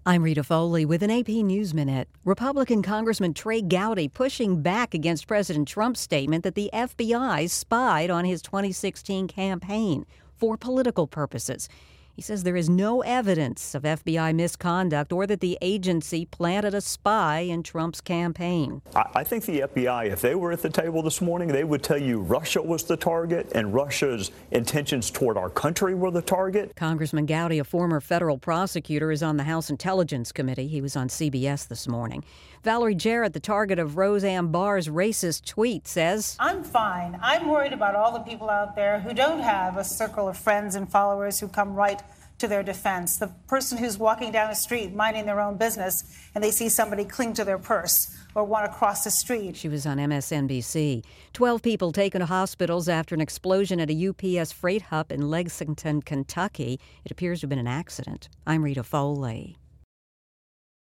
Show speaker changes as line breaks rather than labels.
I'm Rita Foley with an AP News Minute. Republican Congressman Trey Gowdy pushing back against President Trump's statement that the FBI spied on his 2016 campaign for political purposes. He says there is no evidence of FBI misconduct or that the agency planted a spy in Trump's campaign.
I think the FBI, if they were at the table this morning, they would tell you Russia was the target and Russia's intentions toward our country were the target.
Congressman Gowdy, a former federal prosecutor, is on the House Intelligence Committee. He was on CBS this morning. Valerie Jarrett, the target of Roseanne Barr's racist tweet, says,
I'm fine. I'm worried about all the people out there who don't have a circle of friends and followers who come right to their defense. The person who's walking down the street minding their own business and they see somebody cling to their purse or want to cross the street.
She was on MSNBC. 12 people taken to hospitals after an explosion at a UPS freight hub in Lexington, Kentucky. It appears to have been an accident. I'm Rita Foley.